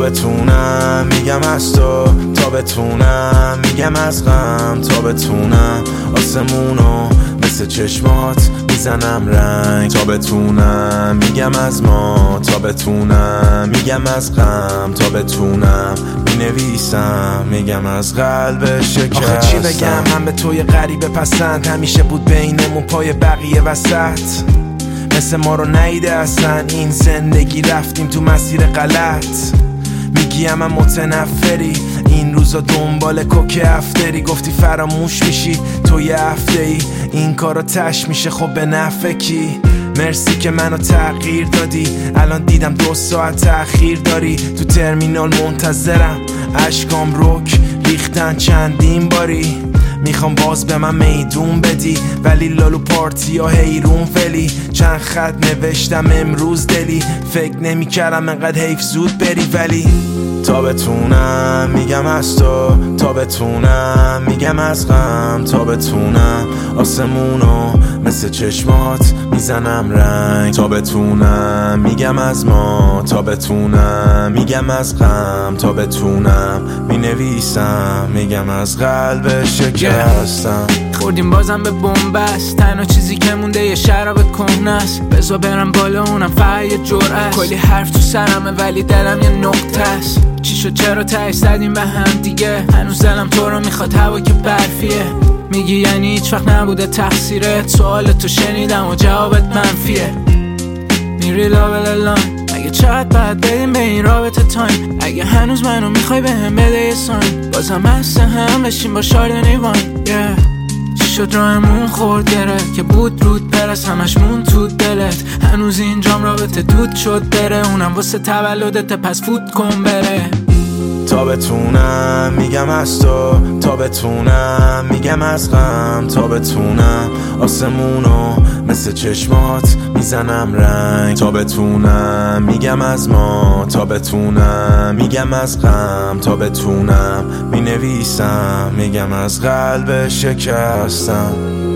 بتونم میگم از تو، تا بتونم میگم از غم، تا بتونم آسمونو مثل چشمات میزنم رنگ، تا بتونم میگم از ما، تا بتونم میگم از غم، تا بتونم مینویسم میگم از قلب شکستم. آخه چی بگم من به توی غریبه پسند، همیشه بود بینمون پای بقیه وسط، مثل ما رو نیده اصلا این زندگی، رفتیم تو مسیر غلط. میگیم من متنفری این روزا دنبال کوک افتری، گفتی فراموش میشی تو یه هفته ای، این کارا تش میشه خب به نفع کی؟ مرسی که منو تغییر دادی، الان دیدم 2 ساعت تأخیر داری، تو ترمینال منتظرم اشکام رک ریختن چندین باری، میخوام باز به من میدون بدی ولی لالو پارتی ها حیرون ولی، چند خط نوشتم امروز دلی، فکر نمی کردم انقدر حیف زود بری، ولی تا بتونم میگم از تو، تا بتونم میگم از غم، تا بتونم آسمونو مثل چشمات میزنم رنگ، تا بتونم میگم از ما، تا بتونم میگم از غم، تا بتونم مینویسم میگم از قلب شکستم. خوردیم بازم به بنبست، تنها چیزی که مونده یه شراب کهنه است، بذار برم بالا اونم فقط یه جرعه، کلی حرف تو سرمه ولی دلم یه نقطه است، چی شد چرا تهش زدیم به هم دیگه، هنوز دلم تو رو میخواد هوا که برفیه، میگی یعنی هیچ وقت نبوده تقصیرت، سوال تو شنیدم و جوابت منفیه، میری لابلالان اگه چقدر باید بدیم به این رابطه تایم، اگه هنوز منو میخوای به هم بده یه ساین، بازم هسته هم بشیم با شاردنی واین، چی شد راهمون خورد گره که بود رود پرس همش مون تو دلت، هنوز اینجام رابطه دود شد بره، اونم واسه تولدت پس فوت کن بره، تا بتونم میگم از تو، تا بتونم میگم از غم، تا بتونم آسمونو مثل چشمات میزنم رنگ، تا بتونم میگم از ما، تا بتونم میگم از غم، تا بتونم مینویسم میگم از قلب شکستم.